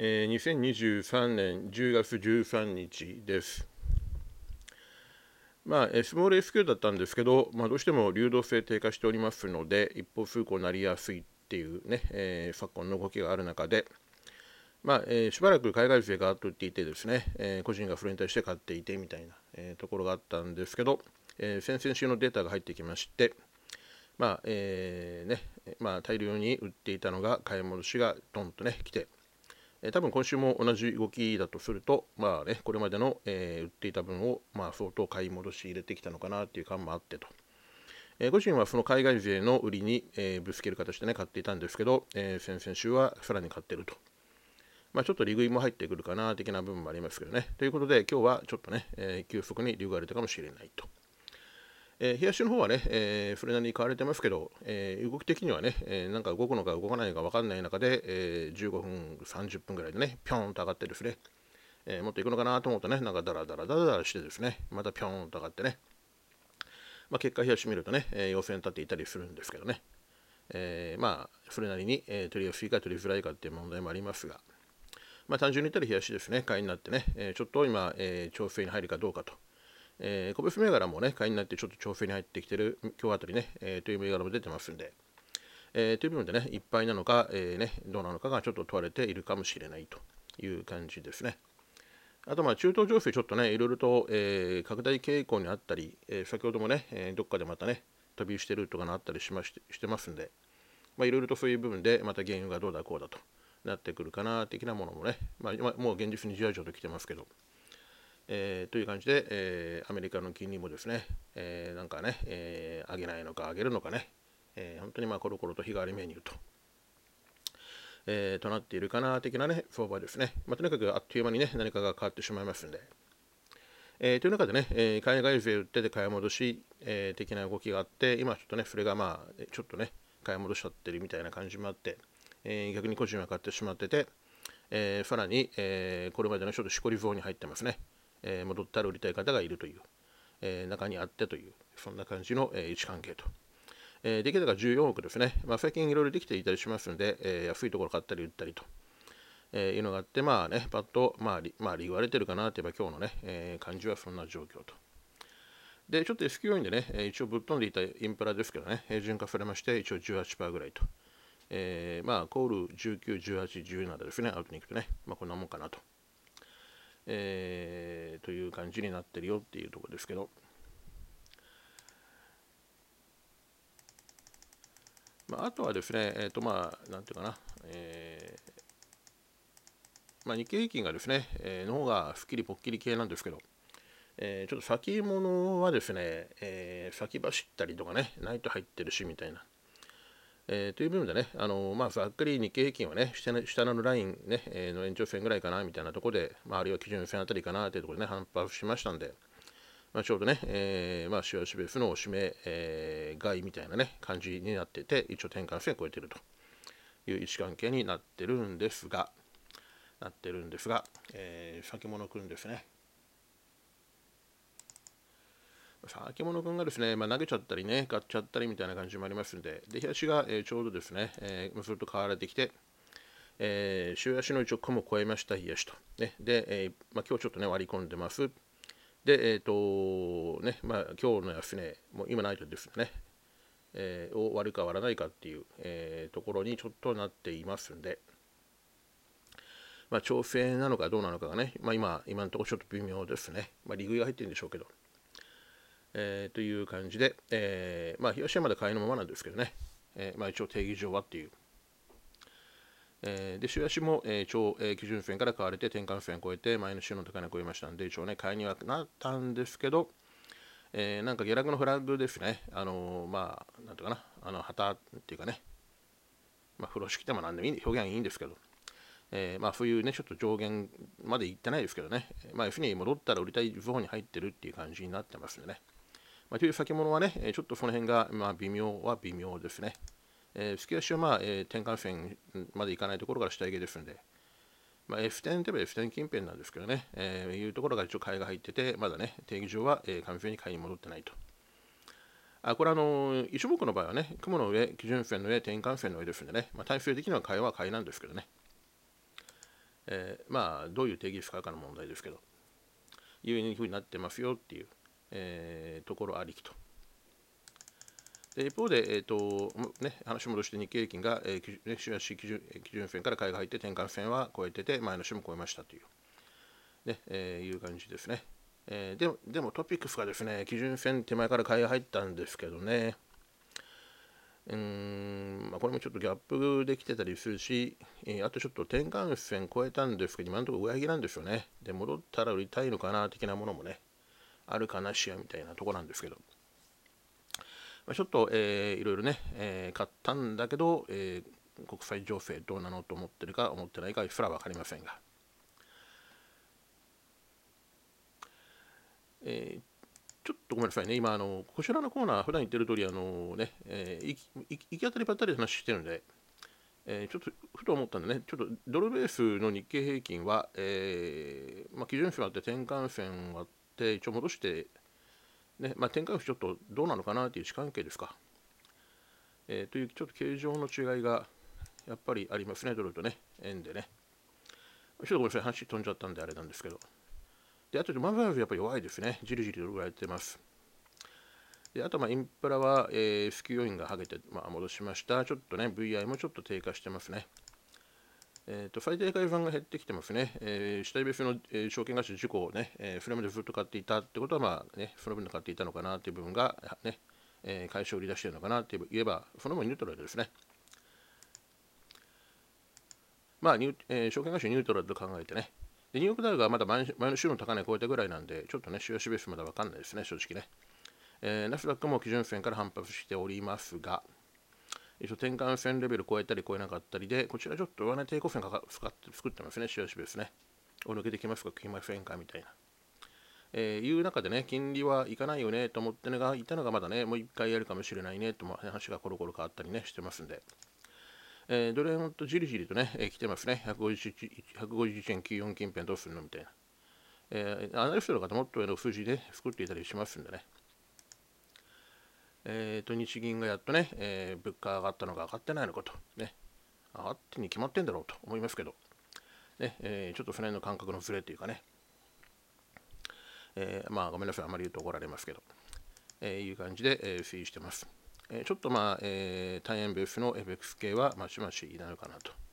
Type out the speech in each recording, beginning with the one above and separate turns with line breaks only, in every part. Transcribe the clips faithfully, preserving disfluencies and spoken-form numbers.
えー、にせんにじゅうさんねんじゅうがつじゅうさんにちです。まあ、スモール エスキュー だったんですけど、まあ、どうしても流動性低下しておりますので、一方通行になりやすいっていうね、えー、昨今の動きがある中で、まあえー、しばらく海外勢がと言っていてですね、えー、個人がそれに対して買っていてみたいな、えー、ところがあったんですけど、えー、先々週のデータが入ってきまして、まあえーねまあ、大量に売っていたのが買い戻しがドンとね来て、えー、多分今週も同じ動きだとすると、まあね、これまでの、えー、売っていた分を、まあ、相当買い戻し入れてきたのかなという感もあってと。えー、個人はその海外勢の売りに、えー、ぶつける形で、ね、買っていたんですけど、えー、先々週はさらに買っていると。まあ、ちょっと利食いも入ってくるかな的な部分もありますけどね。ということで、今日はちょっとね、えー、急速に流が出たかもしれないと。えー、冷やしの方はね、えー、それなりに買われてますけど、えー、動き的にはね、えー、なんか動くのか動かないのか分かんない中で、えー、じゅうごふん、さんじゅっぷんぐらいでね、ぴょんと上がってですね、えー、もっといくのかなと思うとね、なんかダラダラダラダラしてですね、またぴょんと上がってね、まあ、結果冷やし見るとね、えー、陽線立っていたりするんですけどね、えー、まあ、それなりに、えー、取りやすいか取りづらいかっていう問題もありますが、まあ、単純に言ったら冷やしですね、買いになってね、えー、ちょっと今、えー、調整に入るかどうかと。えー、個別銘柄もね、買いになってちょっと調整に入ってきてる今日あたりね、えー、という銘柄も出てますんで、えー、という部分でね、いっぱいなのか、えーね、どうなのかがちょっと問われているかもしれないという感じですね。あと、まあ中東情勢、ちょっとね、いろいろと、えー、拡大傾向にあったり、えー、先ほどもね、えー、どっかでまたね、飛びしてるとかがあったりしましてしてますんで、まあ、いろいろとそういう部分で、また原油がどうだこうだとなってくるかな、的なものもね、まあ、もう現実にじわじわと来てますけど、えー、という感じで、えー、アメリカの金利もですね、えー、なんかね、えー、上げないのか上げるのかね、えー、本当にまあコロコロと日替わりメニューと、えー、となっているかな的なね、相場ですね。まあ、とにかくあっという間にね、何かが変わってしまいますんで。えー、という中でね、えー、海外勢売ってで買い戻し、えー、的な動きがあって、今ちょっとね、それがまあ、ちょっとね、買い戻しちゃってるみたいな感じもあって、えー、逆に個人は買ってしまってて、えー、さらに、えー、これまでのちょっとしこりゾーンに入ってますね。えー、戻ったら売りたい方がいるという、えー、中にあってという、そんな感じの、えー、位置関係と。えー、できたがじゅうよんおくですね。まあ、最近いろいろできていたりしますので、えー、安いところ買ったり売ったりと、えー、いうのがあって、まあね、パッと、まあ、まあ、利割れてるかなといえば今日のね、えー、感じはそんな状況と。で、ちょっと エスキュー 要因でね、一応ぶっ飛んでいたインプラですけどね、平準化されまして、一応 じゅうはちパーセント ぐらいと。えー、まあ、コールじゅうきゅう、じゅうはち、じゅうななですね、アウトに行くとね、まあ、こんなもんかなと。えー、という感じになってるよっていうところですけど、まあ、あとはですね、えっ、ー、とまあ、なんていうかな、えー、まあ、日経平均がですね、えー、の方がすっきりぽっきり系なんですけど、えー、ちょっと先物はですね、えー、先走ったりとかね、ないと入ってるしみたいな。えー、という部分でね、あのー、まあ、ざっくり日経平均はね、下の下のライン、ねえー、の延長線ぐらいかなみたいなところで、まあ、あるいは基準線あたりかなというところでね、反発しましたんで、まあ、ちょうどね、えーまあ、シュアシベースのおしめ、えー、買いみたいなね、感じになってて、一応転換線を超えているという位置関係になってるんですが、なってるんですが、えー、先物くんですね。先物くんがですね、まあ、投げちゃったりね、買っちゃったりみたいな感じもありますんで、で、日足が、えー、ちょうどですね、えー、ずっと買われてきて、えー、週足の一応個も超えました、日足と。ね、で、えーまあ、今日ちょっとね、割り込んでます。で、えっ、ー、と、ね、まあ、今日の安値、もう今ないとですね、えー、を割るか割らないかっていう、えー、ところにちょっとなっていますんで、まあ、調整なのかどうなのかがね、まあ、今、今のところちょっと微妙ですね。まあ、利食いが入ってるんでしょうけど。えー、という感じで、えー、まあ、東山で買いのままなんですけどね、えー、まあ、一応定義上はっていう。えー、で、週足も、えー、超、えー、基準線から買われて転換線を超えて前の週の高値を超えましたんで、一応ね、買いにはなったんですけど、えー、なんか下落のフラッグですね。あのー、まあ、なんていうかな、あの、旗っていうかね、まあ、風呂敷でも何でもいい、表現はいいんですけど、えー、まあ、そういうね、ちょっと上限までいってないですけどね、まあ、F に戻ったら売りたいゾーンに入ってるっていう感じになってますんでね。まあ、という先物はね、ちょっとその辺が、まあ、微妙は微妙ですね。えー、月足は、まあえー、転換線までいかないところから下上げですんで、まあ、F じゅうといえば F じゅう近辺なんですけどね、えー、いうところが一応買いが入ってて、まだね、定義上は、えー、完全に買いに戻ってないと。あこれあの一目の場合はね、雲の上、基準線の上、転換線の上ですんでね、まあ、対数的には買いは買いなんですけどね。 えー、まあどういう定義不可かの問題ですけど、いうふうになってますよっていう、えー、ところありきと。で一方で、えーとね、話戻して日経平均が、えーね、週足基準基準線から買いが入って転換線は超えてて、前の週も超えましたという、ねえー、いう感じですね。えー、でもでもトピックスがですね、基準線手前から買いが入ったんですけどね、うーん、まあ、これもちょっとギャップできてたりするし、えー、あとちょっと転換線超えたんですけど、今のところ上着なんですよね。で、戻ったら売りたいのかな的なものもね、あるかなしやみたいなところなんですけど。ちょっと、えー、いろいろね、えー、買ったんだけど、えー、国際情勢どうなのと思ってるか思ってないかすら分かりませんが、えー、ちょっとごめんなさいね、今あのこちらのコーナー普段言ってる通りあのね、えー、行き当たりばったり話してるんで、えー、ちょっとふと思ったんでね、ちょっとドルベースの日経平均は、えーまあ、基準線あって転換線あって一応戻してね、まあ、転換線ちょっとどうなのかなという位置関係ですか。えー、というちょっと形状の違いがやっぱりありますね、ドルとね、円でね。ちょっとごめんなさい、話飛んじゃったんであれなんですけど。で、あと、マザーズやっぱり弱いですね。じりじりドルぐらいやってます。で、あと、まあ、インプラは、えー、スキュー要因がはげて、まあ、戻しました。ちょっとね、ブイアイ もちょっと低下してますね。えーと、最低解算が減ってきてますね。えー、下別の、えー、証券会社事故をね、えー、フレームでずっと買っていたってことは、まあね、その分で買っていたのかなっていう部分が、ね、えー、会社を売り出しているのかなって言えば、その分ニュートラルですね。まあニュ、えー、証券会社ニュートラルと考えてね。で、ニューヨークダウがまだ前の週の高値を超えたぐらいなんで、ちょっとね、週足ベースまだ分かんないですね、正直ね。えー、ナスダックも基準線から反発しておりますが、一応転換線レベル超えたり超えなかったりで、こちらちょっと上値抵抗線が作ってますね、週足ベースね。お抜けてきますか、来ませんかみたいな。えー、いう中でね、金利はいかないよねと思ってのがいたのがまだね、もう一回やるかもしれないねと話がコロコロ変わったりね、してますんで。えー、ドル円とじりじりとね、えー、来てますね。ひゃくごじゅういちえんきゅうじゅうよん近辺どうするのみたいな。えー、アナリストの方もっとの数字で作っていたりしますんでね。えーと、日銀がやっとね、えー、物価上がったのが上がってないのかと。ね。上がってに決まってんだろうと思いますけど、ね、えー、ちょっとその辺の感覚のズレっていうかね、えー、まあごめんなさい、あまり言うと怒られますけど、えー、いう感じで、えー、推移してます。えー、ちょっとまあ、えー、単円ベースの エフエックス 系はましましになるかなと。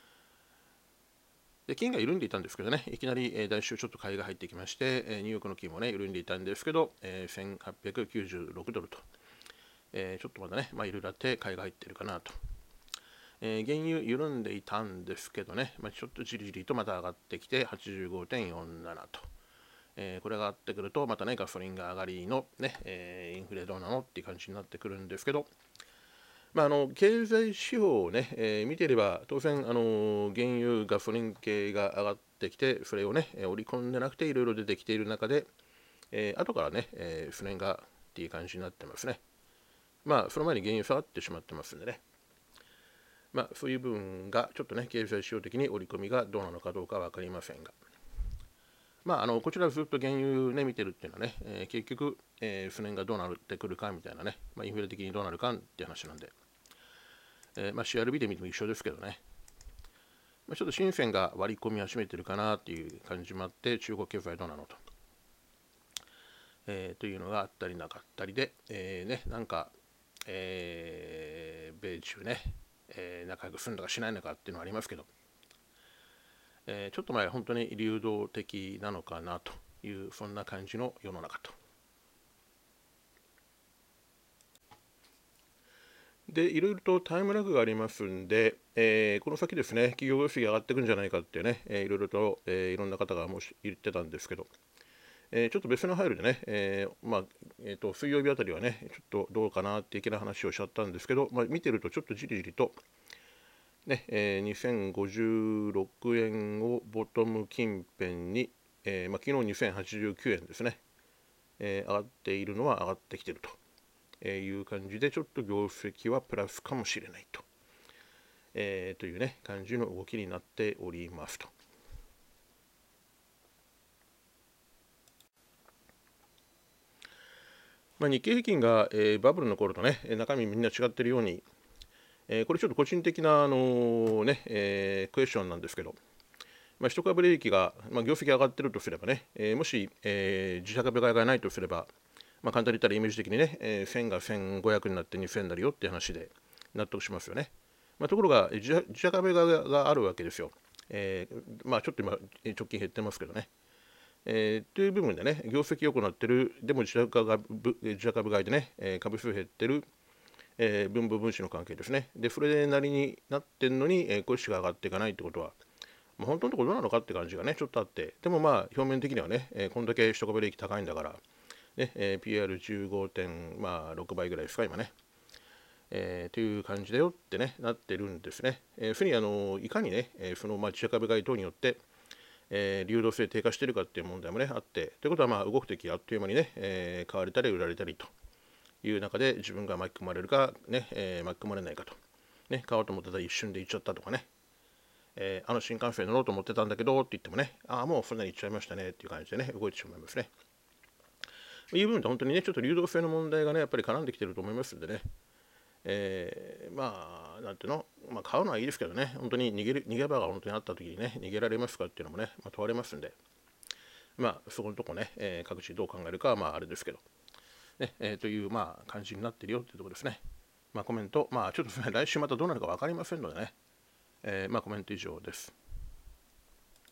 で、金が緩んでいたんですけどね、いきなり、えー、来週ちょっと買いが入ってきまして、えー、ニューヨークの金もね、緩んでいたんですけど、えー、せんはっぴゃくきゅうじゅうろくドルと、えー、ちょっとまだね、まあ、いろいろあって買いが入ってるかなと。えー、原油緩んでいたんですけどね、まあ、ちょっとじりじりとまた上がってきて はちじゅうごてんよんなな と。えー、これが上がってくると、またね、ガソリンが上がりの、ねえー、インフレどうなのっていう感じになってくるんですけど、まあ、あの経済指標をね、えー見ていれば、当然、あの原油、ガソリン系が上がってきて、それをね、えー織り込んでなくて、いろいろ出てきている中で、えー後からね、えー、その辺がっていう感じになってますね。まあ、その前に原油下がってしまってますんでね。まあ、そういう部分が、ちょっとね、経済指標的に織り込みがどうなのかどうかは分かりませんが。まあ、あのこちらずっと原油ね見てるっていうのはね、えー結局、えー、その辺がどうなってくるかみたいなね、まあ、インフレ的にどうなるかっていう話なんで、えーまあ、シーアールビー で見ても一緒ですけどね、まあ、ちょっと深センが割り込み始めてるかなっていう感じもあって、中国経済どうなのと、えー、というのがあったりなかったりで、えーね、なんか、えー、米中ね、えー、仲良くするのかしないのかっていうのはありますけど、えー、ちょっと前本当に流動的なのかなという、そんな感じの世の中と。で、いろいろとタイムラグがありますんで、えーこの先ですね、企業業績が上がっていくんじゃないかってね、えーいろいろと、えーいろんな方がもし言ってたんですけど、えーちょっと別の配慮でね、えーまあえーと水曜日あたりはね、ちょっとどうかなっていけない話をしちゃったんですけど、まあ、見てるとちょっとじりじりと、ねえーにせんごじゅうろくえんをボトム近辺に、えーまあ、昨日にせんはちじゅうきゅうえんですね、えー上がっているのは上がってきていると。えーいう感じで、ちょっと業績はプラスかもしれないと、えーというね、感じの動きになっておりますと。まあ、日経平均が、えーバブルの頃とね、中身みんな違ってるように、えーこれちょっと個人的な、あのーねえークエスチョンなんですけど、 まあ、一株利益が、まあ、業績上がってるとすればね、えーもし、えー自社株買いがないとすれば、まあ、簡単に言ったらイメージ的にね、えーせんがせんごひゃくになってにせんになるよっていう話で納得しますよね。まあ、ところが自社自社株買いががあるわけですよ。えーまあ、ちょっと今直近減ってますけどね。えー、という部分でね、業績良くなってる、でも自社株自社株買いでね、えー株数減ってる、えー分母分子の関係ですね。で、それなりになってんのに、えー、コストが上がっていかないってことは、まあ、本当のところどうなのかって感じがね、ちょっとあって、でもまあ、表面的にはね、えーこんだけ一株利益高いんだから、ねえー、ピーアールじゅうごてんろくばいぐらいですか、今ね。えー、という感じだよってね、なってるんですね。えー、ふにあのいかにね、えーそのまあ自社株買い等によって、えー流動性低下しているかっていう問題もね、あって、ということはまあ動くときあっという間にね、えー買われたり売られたりという中で自分が巻き込まれるか、ねえー巻き込まれないかと。ね、買おうと思ってたら一瞬で行っちゃったとかね、えーあの新幹線乗ろうと思ってたんだけどって言ってもね、ああ、もうそんなに行っちゃいましたねっていう感じでね、動いてしまいますね。いう部分で本当にね、ちょっと流動性の問題がね、やっぱり絡んできてると思いますんでね、えーまあ、なんていうの、まあ、買うのはいいですけどね、本当に逃げる逃げ場が本当にあったときにね、逃げられますかっていうのもね、まあ、問われますんで、まあ、そこのとこね、えー各自どう考えるかは、まあ、あれですけど、ねえーという、まあ、感じになっているよっていうところですね。まあ、コメント、まあ、ちょっと来週またどうなるか分かりませんのでね、えーまあ、コメント以上です。